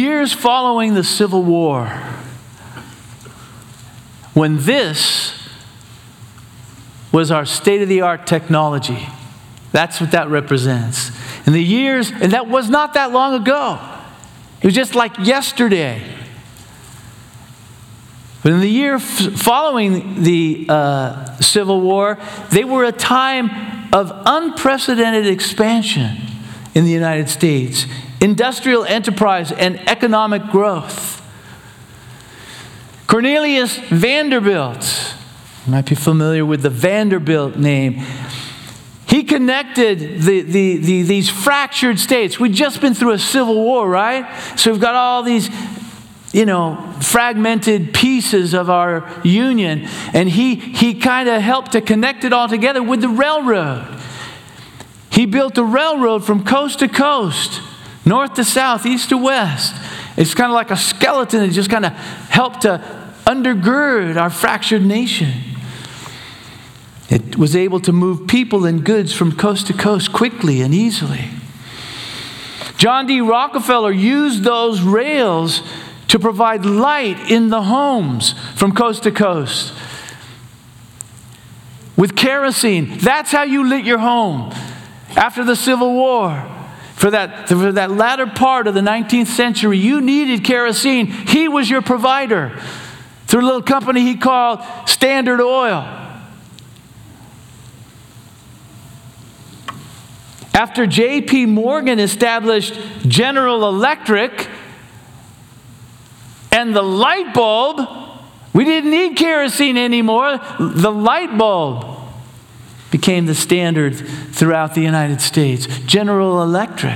years following the Civil War, when this was our state-of-the-art technology, that's what that represents. In the years, and that was not that long ago. It was just like yesterday. But in the year following the Civil War, they were a time of unprecedented expansion in the United States, industrial enterprise and economic growth. Cornelius Vanderbilt, you might be familiar with the Vanderbilt name. He connected these fractured states. We'd just been through a civil war, right? So we've got all these, fragmented pieces of our union. And he kind of helped to connect it all together with the railroad. He built a railroad from coast to coast, north to south, east to west. It's kind of like a skeleton that just kind of helped to undergird our fractured nation. It was able to move people and goods from coast to coast quickly and easily. John D. Rockefeller used those rails to provide light in the homes from coast to coast. With kerosene, that's how you lit your home after the Civil War. For that latter part of the 19th century, you needed kerosene. He was your provider through a little company he called Standard Oil. After J.P. Morgan established General Electric and the light bulb, we didn't need kerosene anymore. The light bulb became the standard throughout the United States. General Electric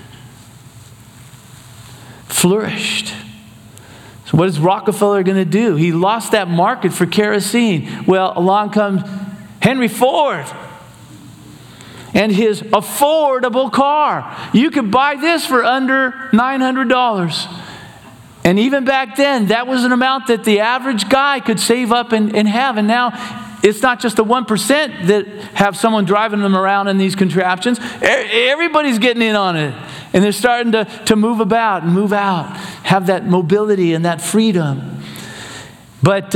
flourished. So what is Rockefeller going to do? He lost that market for kerosene. Well, along comes Henry Ford and his affordable car. You could buy this for under $900. And even back then, that was an amount that the average guy could save up and have. And now, it's not just the 1% that have someone driving them around in these contraptions. Everybody's getting in on it. And they're starting to move about and move out, have that mobility and that freedom. But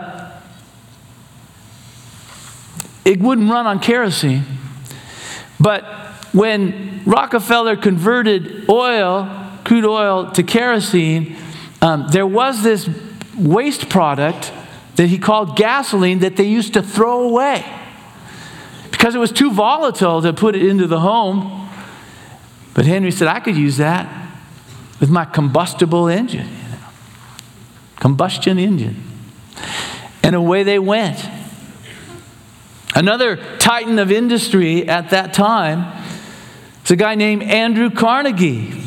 it wouldn't run on kerosene. But when Rockefeller converted crude oil to kerosene, there was this waste product that he called gasoline that they used to throw away because it was too volatile to put it into the home. But Henry said, I could use that with my combustible engine, combustion engine. And away they went. Another titan of industry at that time is a guy named Andrew Carnegie.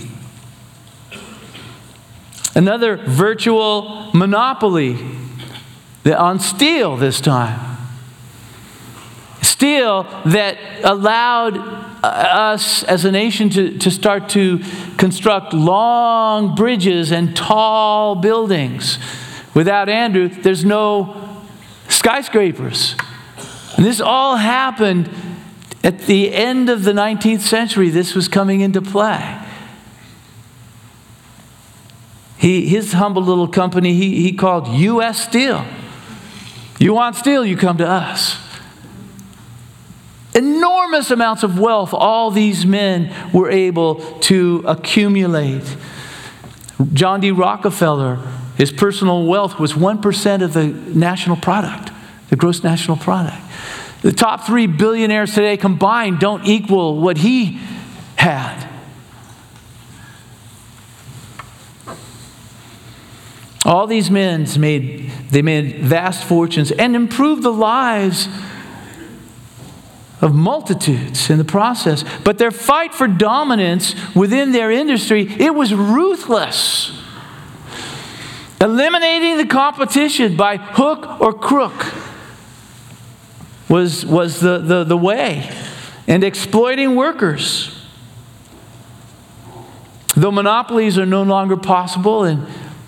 Another virtual monopoly on steel this time. Steel that allowed us as a nation to start to construct long bridges and tall buildings. Without Andrew, there's no skyscrapers. And this all happened at the end of the 19th century. This was coming into play. His humble little company, he called U.S. Steel. You want steel, you come to us. Enormous amounts of wealth all these men were able to accumulate. John D. Rockefeller, his personal wealth was 1% of the national product, the gross national product. The top 3 billionaires today combined don't equal what he had. All these men made vast fortunes and improved the lives of multitudes in the process. But their fight for dominance within their industry, it was ruthless. Eliminating the competition by hook or crook was the way. And exploiting workers. Though monopolies are no longer possible and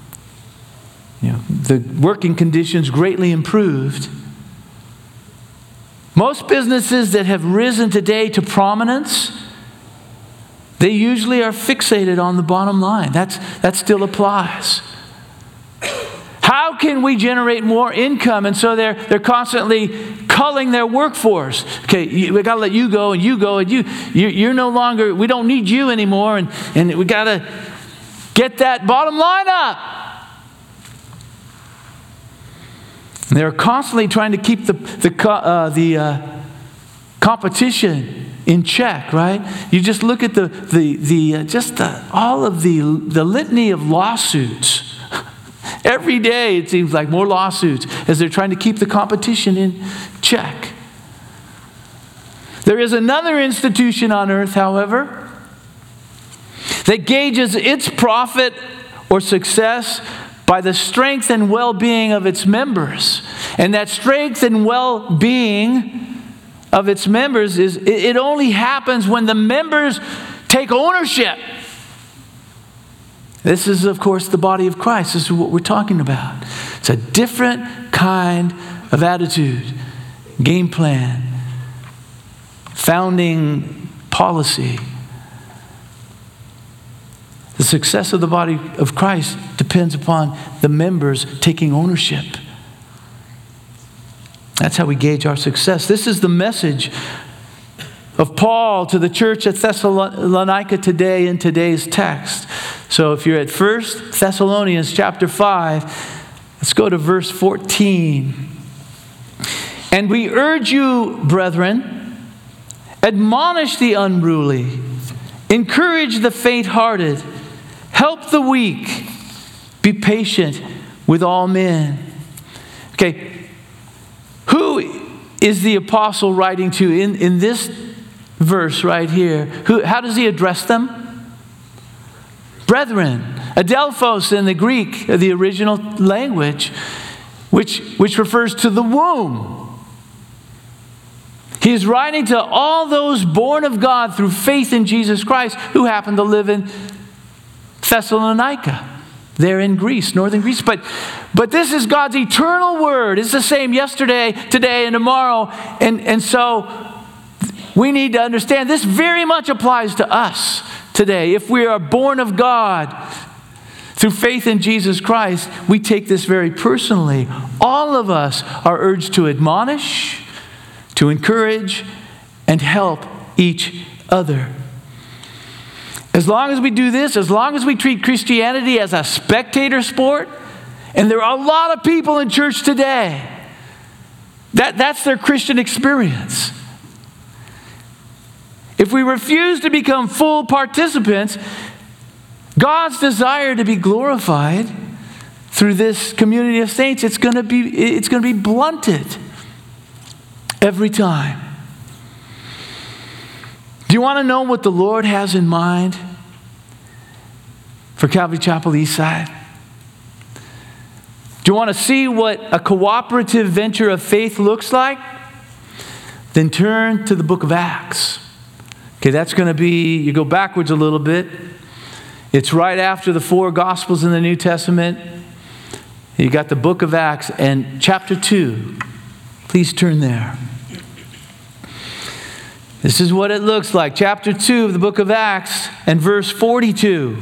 the working conditions greatly improved, most businesses that have risen today to prominence, They usually are fixated on the bottom line. That still applies. How can we generate more income? And so they're constantly culling their workforce. Okay, we got to let you go, and you're no longer, we don't need you anymore, and we got to get that bottom line up. And they're constantly trying to keep the competition in check, right? You just look at all of the litany of lawsuits. Every day it seems like more lawsuits as they're trying to keep the competition in check. There is another institution on earth, however, that gauges its profit or success by the strength and well-being of its members. And that strength and well-being of its members it only happens when the members take ownership. This is, of course, the body of Christ. This is what we're talking about. It's a different kind of attitude, game plan, founding policy. The success of the body of Christ depends upon the members taking ownership. That's how we gauge our success. This is the message of Paul to the church at Thessalonica today in today's text. So if you're at 1 Thessalonians chapter 5, let's go to verse 14. And we urge you, brethren, admonish the unruly, encourage the faint-hearted, help the weak, be patient with all men. Okay, who is the apostle writing to in this verse right here? How does he address them? Brethren. Adelphos in the Greek, the original language, which refers to the womb. He is writing to all those born of God through faith in Jesus Christ who happen to live in Thessalonica. They're in Greece, northern Greece. But this is God's eternal word. It's the same yesterday, today, and tomorrow. And so we need to understand this very much applies to us today. If we are born of God through faith in Jesus Christ, we take this very personally. All of us are urged to admonish, to encourage, and help each other. As long as we do this, as long as we treat Christianity as a spectator sport, and there are a lot of people in church today, that's their Christian experience. If we refuse to become full participants, God's desire to be glorified through this community of saints, it's going to be blunted every time. Do you want to know what the Lord has in mind for Calvary Chapel Eastside? Do you want to see what a cooperative venture of faith looks like? Then turn to the book of Acts. Okay, that's going to be, you go backwards a little bit. It's right after the 4 Gospels in the New Testament. You got the book of Acts and chapter 2. Please turn there. This is what it looks like. Chapter 2 of the book of Acts and verse 42.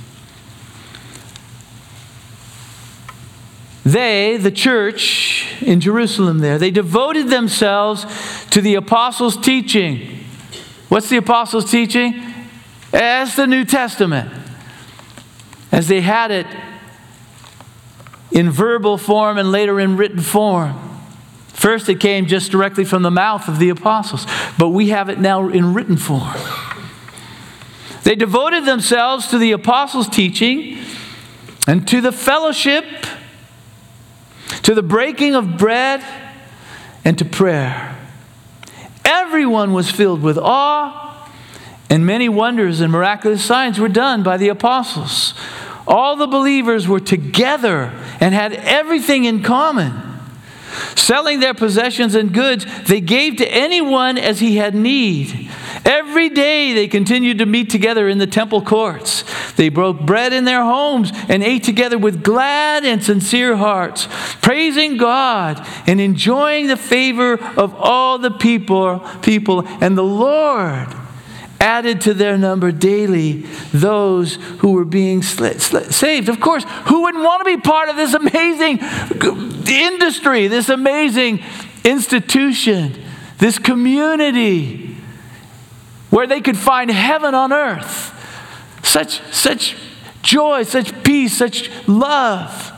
They, the church in Jerusalem there, they devoted themselves to the apostles' teaching. What's the apostles' teaching? As the New Testament. As they had it in verbal form and later in written form. First it came just directly from the mouth of the apostles, but we have it now in written form. They devoted themselves to the apostles' teaching and to the fellowship, to the breaking of bread, and to prayer. Everyone was filled with awe, and many wonders and miraculous signs were done by the apostles. All the believers were together and had everything in common. Selling their possessions and goods, they gave to anyone as he had need. Every day they continued to meet together in the temple courts. They broke bread in their homes and ate together with glad and sincere hearts, praising God and enjoying the favor of all the people. And the Lord added to their number daily those who were being saved. Of course, who wouldn't want to be part of this amazing industry, this amazing institution, this community where they could find heaven on earth? Such joy, such peace, such love.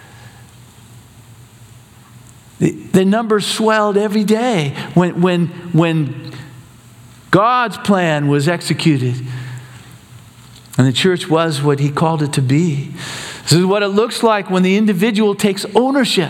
The numbers swelled every day when God's plan was executed. And the church was what he called it to be. This is what it looks like when the individual takes ownership.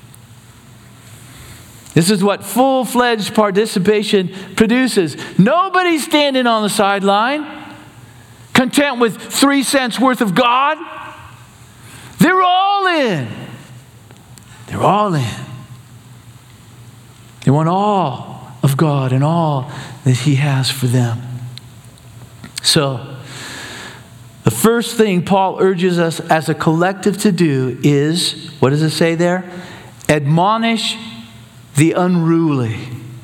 This is what full-fledged participation produces. Nobody's standing on the sideline, content with 3 cents worth of God. They're all in. They're all in. They want all of God and all that he has for them. So, the first thing Paul urges us as a collective to do is, what does it say there? Admonish the unruly.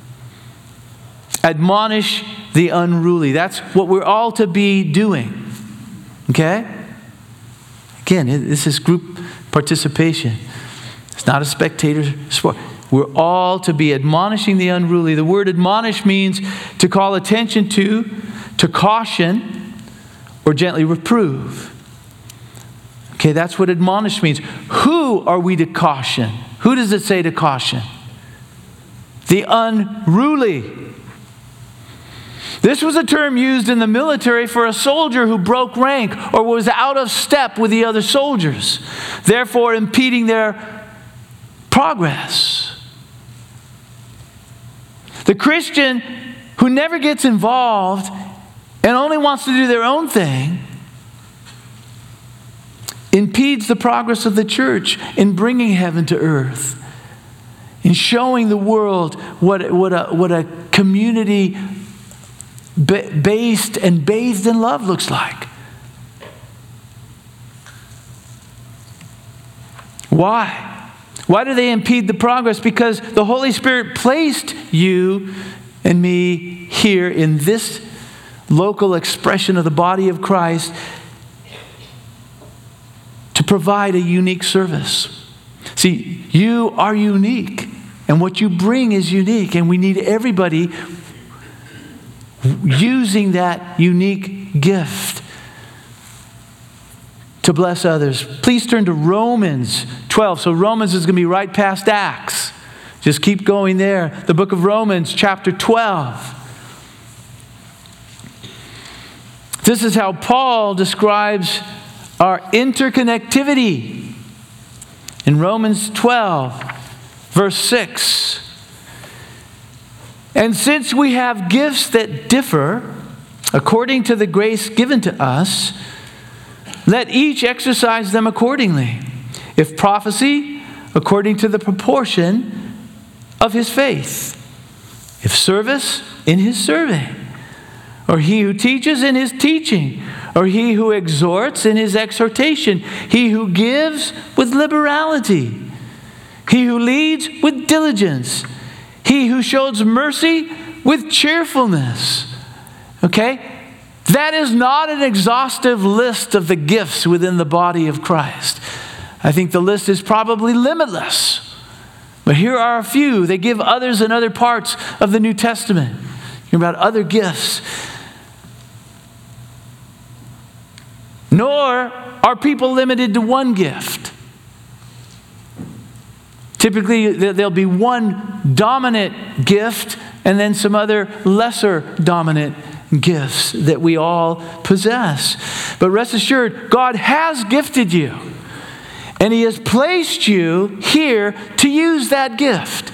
Admonish the unruly. That's what we're all to be doing. Okay? Again, this is group participation. It's not a spectator sport. We're all to be admonishing the unruly. The word admonish means to call attention to caution, or gently reprove. Okay, that's what admonish means. Who are we to caution? Who does it say to caution? The unruly. This was a term used in the military for a soldier who broke rank or was out of step with the other soldiers, therefore impeding their progress. The Christian who never gets involved and only wants to do their own thing impedes the progress of the church in bringing heaven to earth, in showing the world what a community based and bathed in love looks like. Why? Why do they impede the progress? Because the Holy Spirit placed you and me here in this local expression of the body of Christ to provide a unique service. See, you are unique, and what you bring is unique, and we need everybody using that unique gift to bless others. Please turn to Romans 12. So Romans is going to be right past Acts. Just keep going there. The book of Romans, chapter 12. This is how Paul describes our interconnectivity. In Romans 12, verse 6. And since we have gifts that differ according to the grace given to us, let each exercise them accordingly. If prophecy, according to the proportion of his faith. If service, in his serving. Or he who teaches, in his teaching. Or he who exhorts, in his exhortation. He who gives, with liberality. He who leads, with diligence. He who shows mercy, with cheerfulness. Okay? That is not an exhaustive list of the gifts within the body of Christ. I think the list is probably limitless. But here are a few. They give others in other parts of the New Testament. You're about other gifts. Nor are people limited to one gift. Typically, there'll be one dominant gift and then some other lesser dominant gifts that we all possess. But rest assured, God has gifted you. And he has placed you here to use that gift.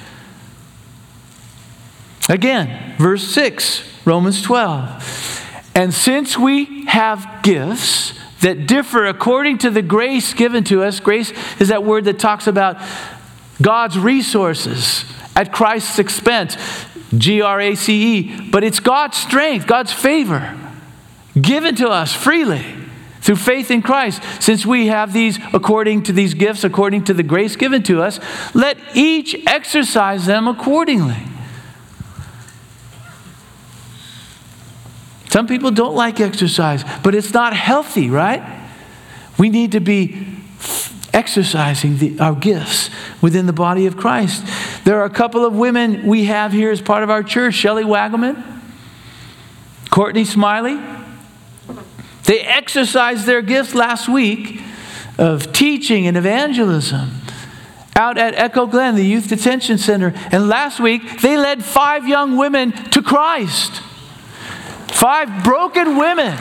Again, verse 6, Romans 12. And since we have gifts that differ according to the grace given to us, grace is that word that talks about God's resources at Christ's expense. Grace, but it's God's strength, God's favor given to us freely through faith in Christ. Since we have these according to these gifts, according to the grace given to us, let each exercise them accordingly. It's Some people don't like exercise, but it's not healthy, right? We need to be exercising our gifts within the body of Christ. There are a couple of women we have here as part of our church, Shelley Wagaman, Courtney Smiley. They exercised their gifts last week of teaching and evangelism out at Echo Glen, the Youth Detention Center. And last week, they led 5 young women to Christ. 5 broken women.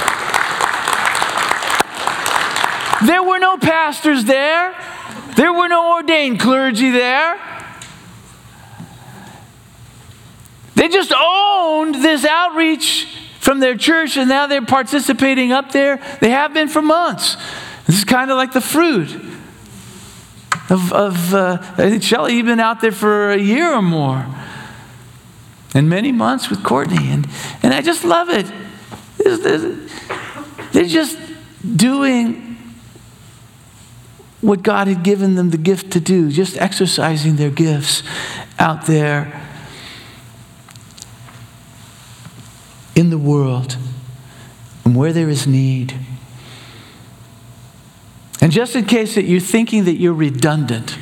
There were no pastors there. There were no ordained clergy there. They just owned this outreach from their church, and now they're participating up there. They have been for months. This is kind of like the fruit of I think Shelley, you've been out there for a year or more. And many months with Courtney. And I just love it. They're just doing what God had given them the gift to do, just exercising their gifts out there in the world and where there is need. And just in case that you're thinking that you're redundant,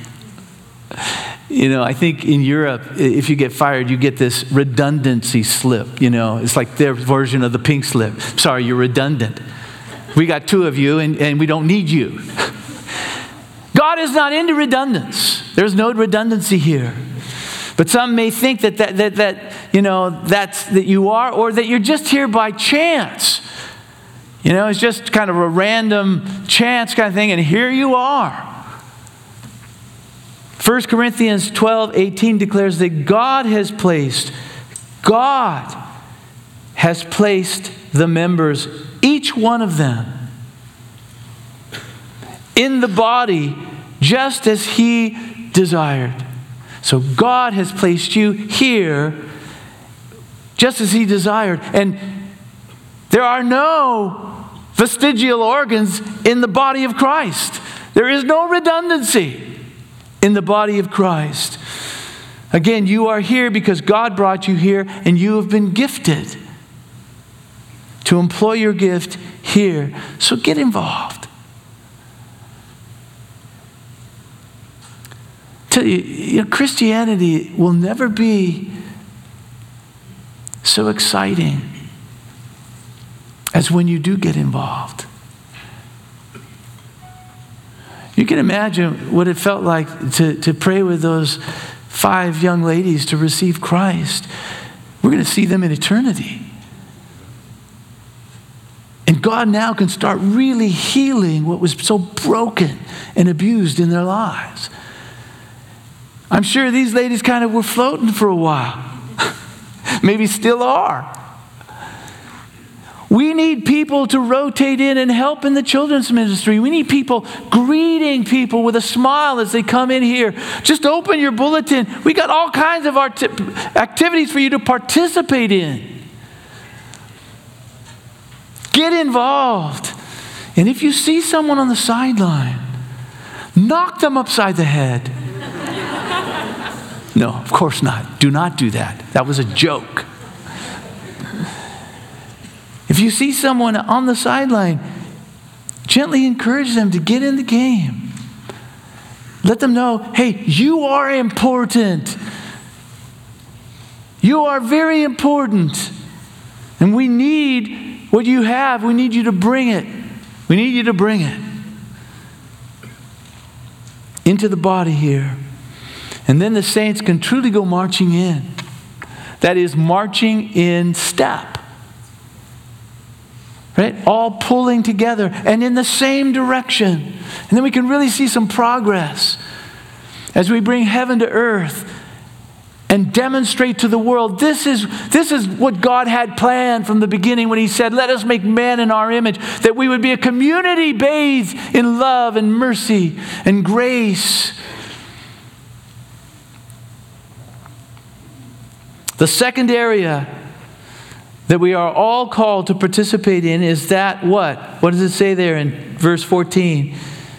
I think in Europe, if you get fired, you get this redundancy slip. It's like their version of the pink slip. Sorry, you're redundant. We got 2 of you, and we don't need you. God is not into redundance. There's no redundancy here. But some may think that you are, or that you're just here by chance. It's just kind of a random chance kind of thing, and here you are. 1 Corinthians 12:18 declares that God has placed the members, each one of them, in the body just as He desired. So God has placed you here just as He desired. And there are no vestigial organs in the body of Christ. There is no redundancy in the body of Christ. Again, you are here because God brought you here, and you have been gifted to employ your gift here. So get involved. Tell you, Christianity will never be so exciting as when you do get involved. You can imagine what it felt like to pray with those 5 young ladies to receive Christ. We're going to see them in eternity. And God now can start really healing what was so broken and abused in their lives. I'm sure these ladies kind of were floating for a while. Maybe still are. We need people to rotate in and help in the children's ministry. We need people greeting people with a smile as they come in here. Just open your bulletin. We got all kinds of activities for you to participate in. Get involved. And if you see someone on the sideline, knock them upside the head. No, of course not. Do not do that. That was a joke. If you see someone on the sideline, gently encourage them to get in the game. Let them know, hey, you are important. You are very important. And we need what you have. We need you to bring it. We need you to bring it into the body here. And then the saints can truly go marching in. That is, marching in step. Right? All pulling together and in the same direction. And then we can really see some progress as we bring heaven to earth and demonstrate to the world this is what God had planned from the beginning when He said, let us make man in our image, that we would be a community bathed in love and mercy and grace. The second area that we are all called to participate in is that what? What does it say there in verse 14?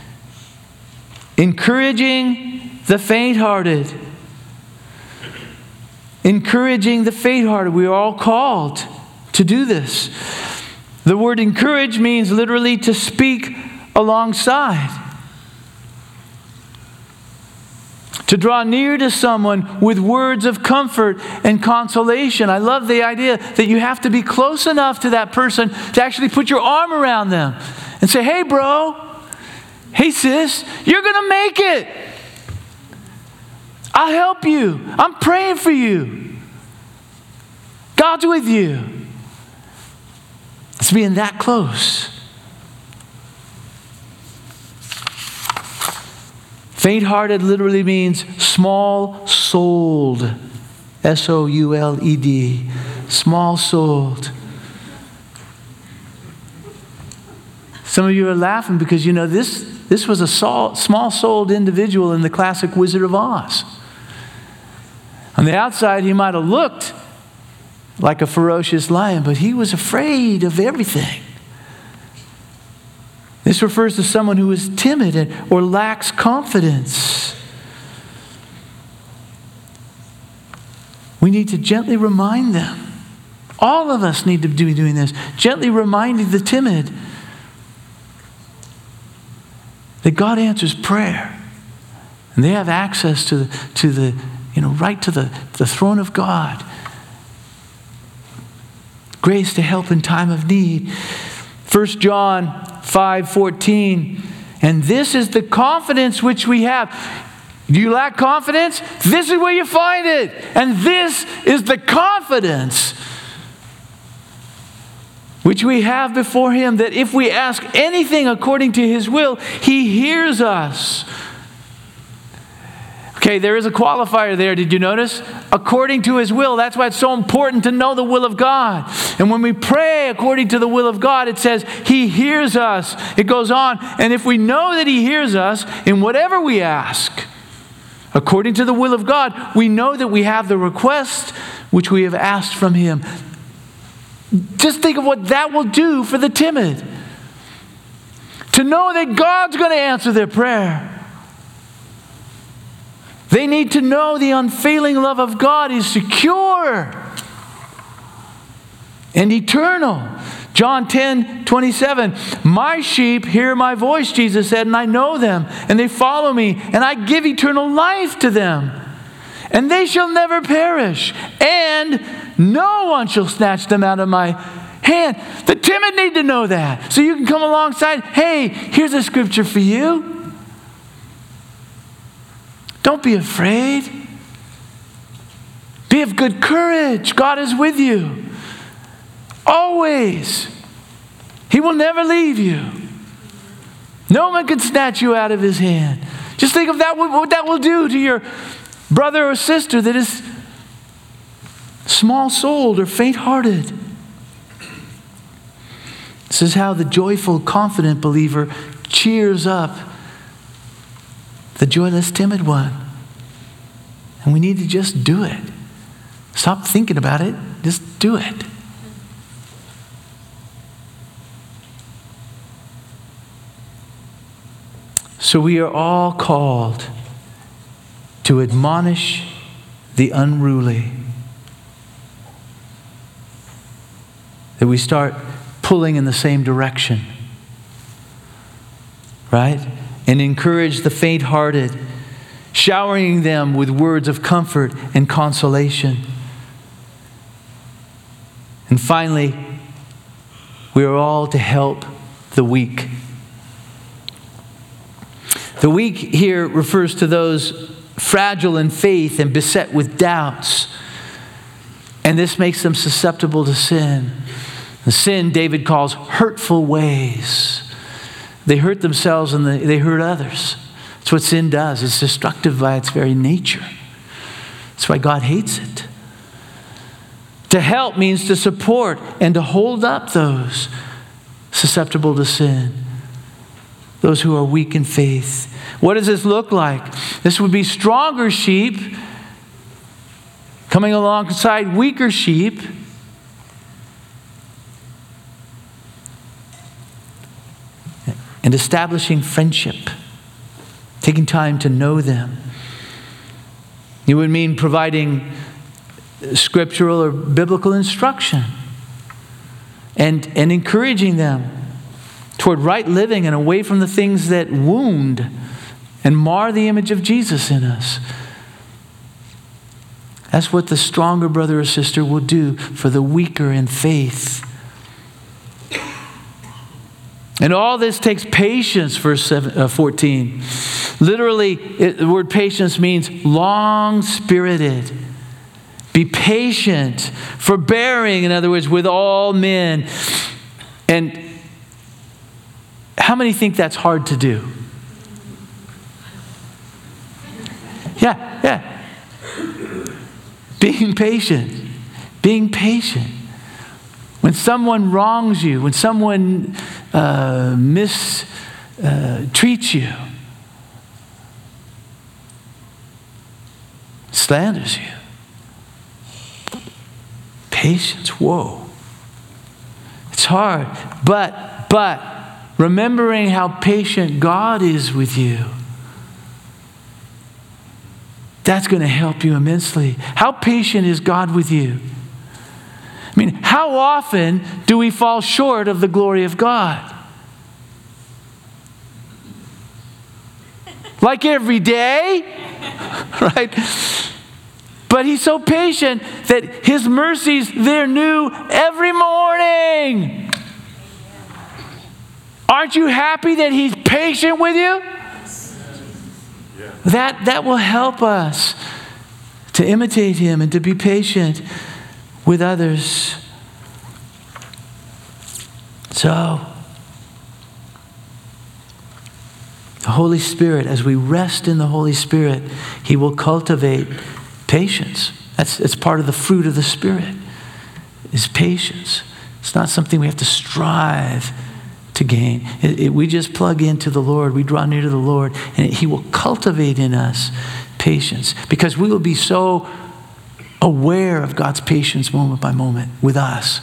Encouraging the faint-hearted. Encouraging the faint-hearted. We are all called to do this. The word encourage means literally to speak alongside. To draw near to someone with words of comfort and consolation. I love the idea that you have to be close enough to that person to actually put your arm around them and say, hey bro, hey sis, you're going to make it. I'll help you. I'm praying for you. God's with you. It's being that close. Faint-hearted literally means small-souled. S-O-U-L-E-D. Small-souled. Some of you are laughing because you know this was a small-souled individual in the classic Wizard of Oz. On the outside, he might have looked like a ferocious lion, but he was afraid of everything. This refers to someone who is timid or lacks confidence. We need to gently remind them. All of us need to be doing this. Gently reminding the timid that God answers prayer. And they have access to the right to the throne of God. Grace to help in time of need. 1 John 5:14, and this is the confidence which we have. Do you lack confidence? This is where you find it. And this is the confidence which we have before Him, that if we ask anything according to His will, He hears us. Okay, there is a qualifier there. Did you notice? According to His will. That's why it's so important to know the will of God. And when we pray according to the will of God, it says He hears us. It goes on. And if we know that He hears us in whatever we ask, according to the will of God, we know that we have the request which we have asked from Him. Just think of what that will do for the timid. To know that God's going to answer their prayer. They need to know the unfailing love of God is secure and eternal. John 10:27, my sheep hear my voice, Jesus said, and I know them, and they follow me, and I give eternal life to them. And they shall never perish, and no one shall snatch them out of my hand. The timid need to know that. So you can come alongside, hey, here's a scripture for you. Don't be afraid. Be of good courage. God is with you. Always. He will never leave you. No one can snatch you out of His hand. Just think of that, what that will do to your brother or sister that is small-souled or faint-hearted. This is how the joyful, confident believer cheers up the joyless, timid one. And we need to just do it. Stop thinking about it. Just do it. So we are all called to admonish the unruly. That we start pulling in the same direction. Right? And encourage the faint-hearted, showering them with words of comfort and consolation. And finally, we are all to help the weak. The weak here refers to those fragile in faith and beset with doubts. And this makes them susceptible to sin. The sin David calls hurtful ways. They hurt themselves and they hurt others. That's what sin does. It's destructive by its very nature. That's why God hates it. To help means to support and to hold up those susceptible to sin. Those who are weak in faith. What does this look like? This would be stronger sheep coming alongside weaker sheep. And establishing friendship. Taking time to know them. It would mean providing scriptural or biblical instruction. and encouraging them toward right living and away from the things that wound and mar the image of Jesus in us. That's what the stronger brother or sister will do for the weaker in faith. And all this takes patience, verse 14. Literally, the word patience means long-spirited. Be patient, forbearing, in other words, with all men. And how many think that's hard to do? Yeah. Being patient. Being patient. When someone wrongs you, when someone mistreats you, slanders you. Patience, whoa. It's hard. But remembering how patient God is with you, that's going to help you immensely. How patient is God with you? I mean, how often do we fall short of the glory of God? Like every day, right? But He's so patient that His mercies, they're new every morning. Aren't you happy that He's patient with you? That will help us to imitate Him and to be patient with others. So, the Holy Spirit, as we rest in the Holy Spirit, He will cultivate patience. It's part of the fruit of the Spirit, is patience. It's not something we have to strive to gain. We just plug into the Lord. We draw near to the Lord, and He will cultivate in us patience, because we will be so aware of God's patience moment by moment with us.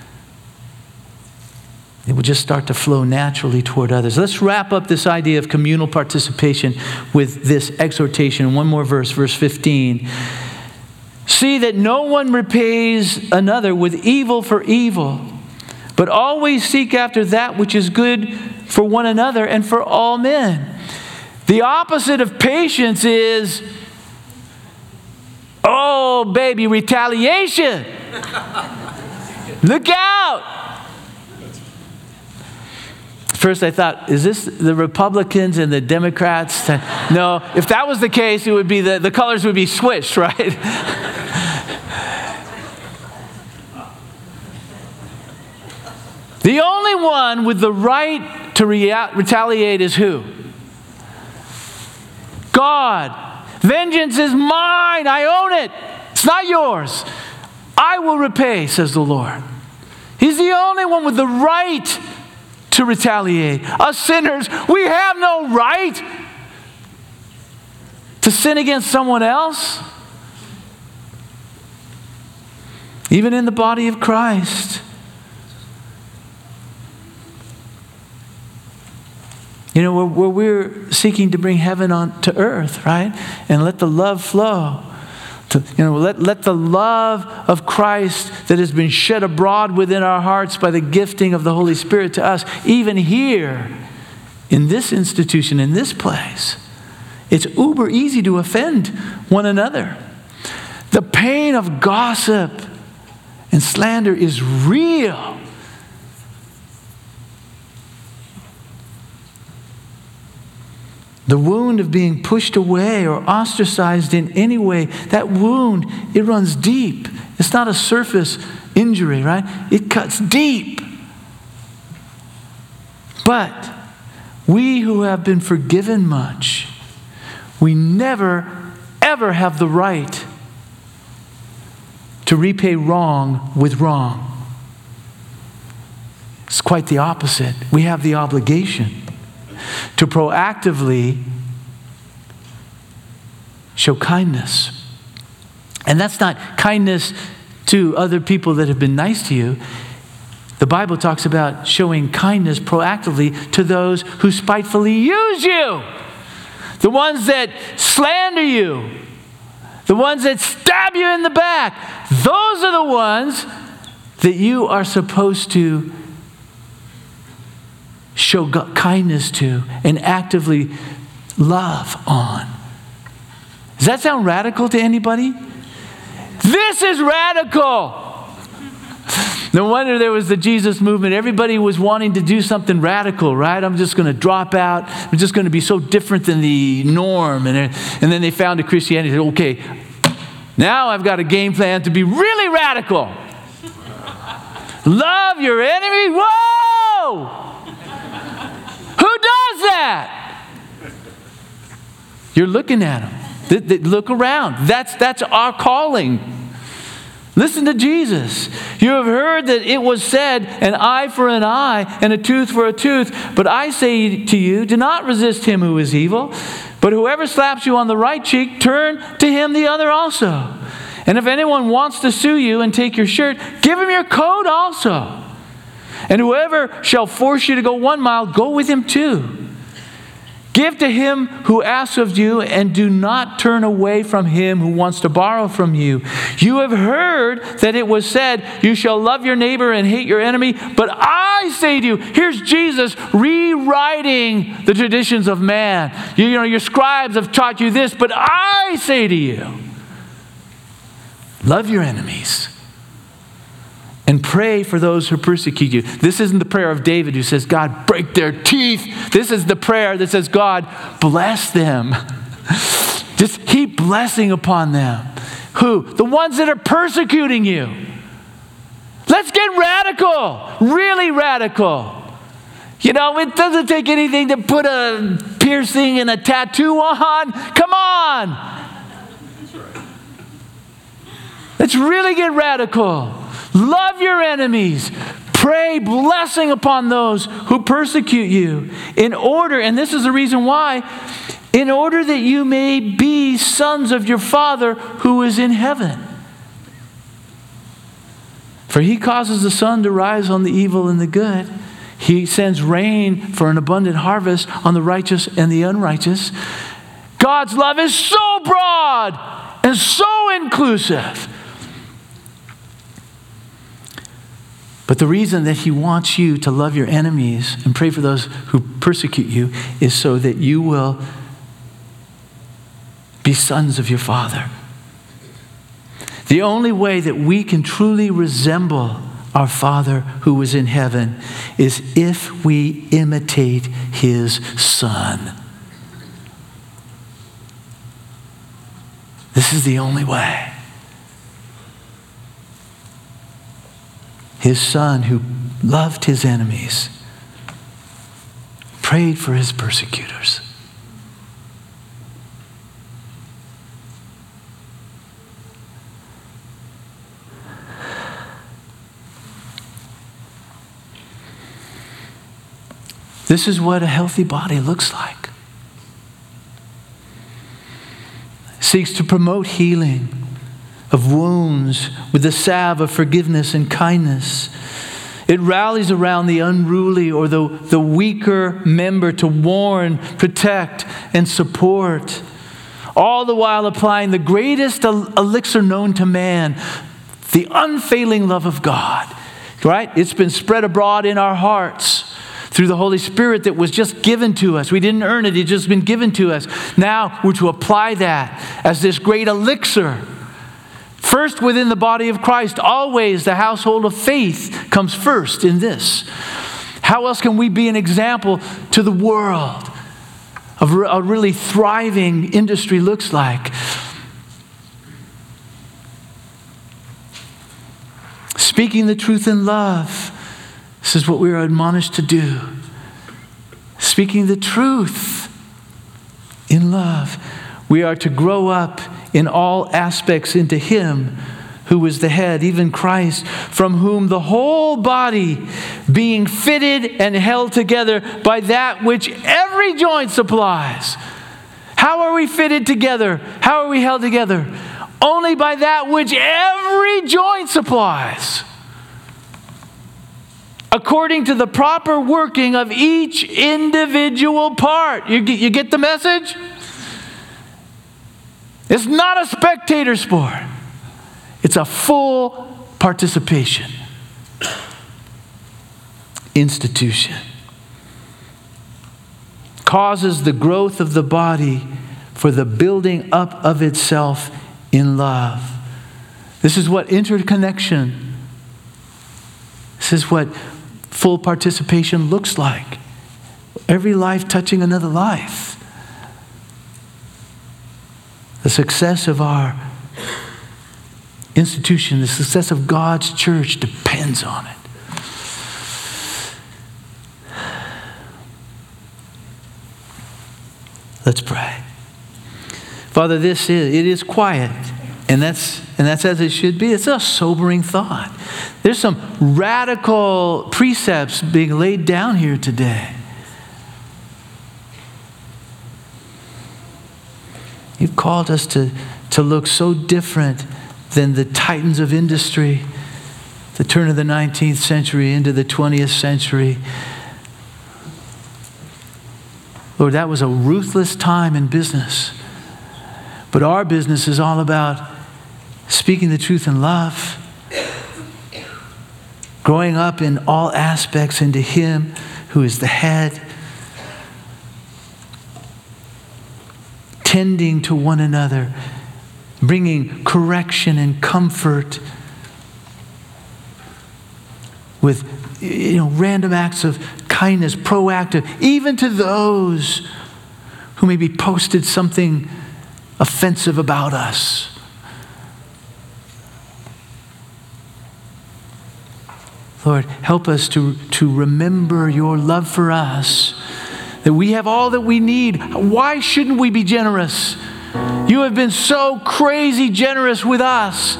It will just start to flow naturally toward others. Let's wrap up this idea of communal participation with this exhortation. One more verse, verse 15. See that no one repays another with evil for evil, but always seek after that which is good for one another and for all men. The opposite of patience is, oh, baby, retaliation. Look out. First I thought, is this the Republicans and the Democrats? No, if that was the case, it would be the colors would be switched, right? The only one with the right to retaliate is who? God. Vengeance is mine. I own it. It's not yours. I will repay, says the Lord. He's the only one with the right to retaliate. Us sinners, we have no right to sin against someone else. Even in the body of Christ. You know, where we're seeking to bring heaven on to earth, right? And let the love flow. Let the love of Christ that has been shed abroad within our hearts by the gifting of the Holy Spirit to us, even here, in this institution, in this place. It's uber easy to offend one another. The pain of gossip and slander is real. The wound of being pushed away or ostracized in any way, that wound, it runs deep. It's not a surface injury, right? It cuts deep. But we who have been forgiven much, we never, ever have the right to repay wrong with wrong. It's quite the opposite. We have the obligation to proactively show kindness. And that's not kindness to other people that have been nice to you. The Bible talks about showing kindness proactively to those who spitefully use you. The ones that slander you. The ones that stab you in the back. Those are the ones that you are supposed to show kindness to and actively love on. Does that sound radical to anybody? This is radical. No wonder there was the Jesus movement. Everybody was wanting to do something radical, right? I'm just going to drop out. I'm just going to be so different than the norm. And then they found a Christianity. Okay, now I've got a game plan to be really radical. Love your enemy. Whoa! Who does that? You're looking at them. Look around. That's our calling. Listen to Jesus. You have heard that it was said, an eye for an eye and a tooth for a tooth. But I say to you, do not resist him who is evil. But whoever slaps you on the right cheek, turn to him the other also. And if anyone wants to sue you and take your shirt, give him your coat also. And whoever shall force you to go 1 mile, go with him 2. Give to him who asks of you, and do not turn away from him who wants to borrow from you. You have heard that it was said, you shall love your neighbor and hate your enemy. But I say to you, here's Jesus rewriting the traditions of man. You know, your scribes have taught you this, but I say to you, love your enemies and pray for those who persecute you. This isn't the prayer of David who says, God, break their teeth. This is the prayer that says, God, bless them. Just heap blessing upon them. Who? The ones that are persecuting you. Let's get radical. Really radical. You know, it doesn't take anything to put a piercing and a tattoo on. Come on. Let's really get radical. Love your enemies. Pray blessing upon those who persecute you. In order, and this is the reason why, in order that you may be sons of your Father who is in heaven. For he causes the sun to rise on the evil and the good. He sends rain for an abundant harvest on the righteous and the unrighteous. God's love is so broad and so inclusive. But the reason that he wants you to love your enemies and pray for those who persecute you is so that you will be sons of your Father. The only way that we can truly resemble our Father who is in heaven is if we imitate his Son. This is the only way. His Son who loved his enemies, prayed for his persecutors. This is what a healthy body looks like. It seeks to promote healing of wounds with the salve of forgiveness and kindness. It rallies around the unruly or the weaker member to warn, protect, and support. All the while applying the greatest elixir known to man, the unfailing love of God. Right? It's been spread abroad in our hearts through the Holy Spirit that was just given to us. We didn't earn it. It's just been given to us. Now we're to apply that as this great elixir. First within the body of Christ, always the household of faith comes first in this. How else can we be an example to the world of a really thriving industry looks like? Speaking the truth in love. This is what we are admonished to do. Speaking the truth in love. We are to grow up in all aspects into him who is the head, even Christ, from whom the whole body, being fitted and held together by that which every joint supplies. How are we fitted together? How are we held together? Only by that which every joint supplies. According to the proper working of each individual part. You get the message? It's not a spectator sport. It's a full participation. institution. Causes the growth of the body for the building up of itself in love. This is what interconnection, this is what full participation looks like. Every life touching another life. The success of our institution, the success of God's church depends on it. Let's pray. Father, it is quiet, and that's as it should be. It's a sobering thought. There's some radical precepts being laid down here today. You've called us to look so different than the titans of industry, the turn of the 19th century into the 20th century. Lord, that was a ruthless time in business. But our business is all about speaking the truth in love, growing up in all aspects into Him who is the head, tending to one another, bringing correction and comfort with random acts of kindness, proactive, even to those who maybe posted something offensive about us. Lord, help us to remember your love for us, that we have all that we need. Why shouldn't we be generous? You have been so crazy generous with us.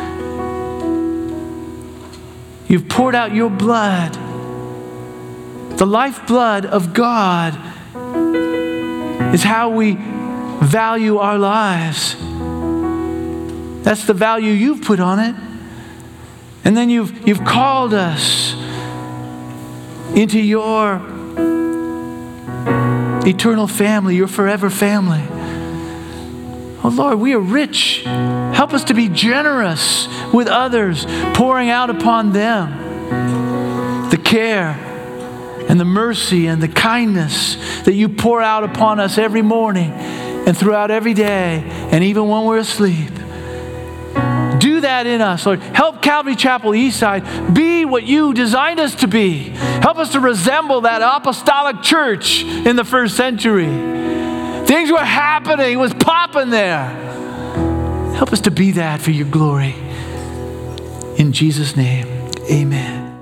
You've poured out your blood. The lifeblood of God is how we value our lives. That's the value you've put on it. And then you've called us into your eternal family, your forever family. Oh Lord, we are rich. Help us to be generous with others, pouring out upon them the care and the mercy and the kindness that you pour out upon us every morning and throughout every day, and even when we're asleep. Do that in us, Lord. Help Calvary Chapel Eastside be what you designed us to be. Help us to resemble that apostolic church in the first century. Things were happening, it was popping there. Help us to be that for your glory. In Jesus' name, amen.